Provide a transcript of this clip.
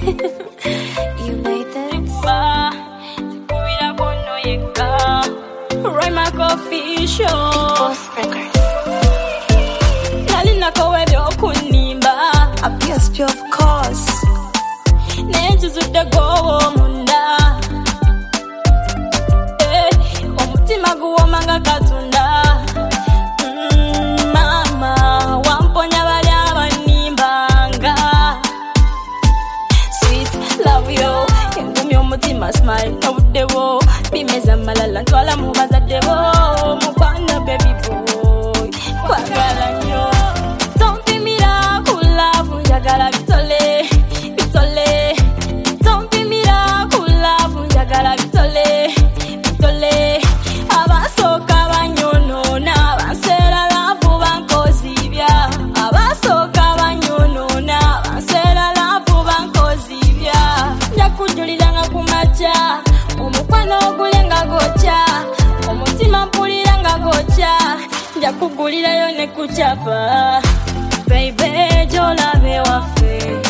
You made this. Right, my coffee show. Boss Records. Nalina kowe byokunimba. Abused you, of course. Nenjuzudde gowo munda. Omutima guwoma nga katunda. Mama wamponya bali abanimbanga. Sweet love yo, engumi omutima smile nobuddewo. Bimeza malala ntwala mu bazaddewo. Mukwana baby boy kwagala nnyo. Don't be miracle love, njagala bitole bitole. Don't be miracle love, njagala bitole bitole. Abasooka banyonoona banseera love bankozibya. Abasooka banyonoona banseera love bankozibya. Njakujuliranga ku makya, omukwano ogulenga gokya, omutima mpulira nga gokya. Njakugulirayo ne kucapa. Baby jolabe waffe.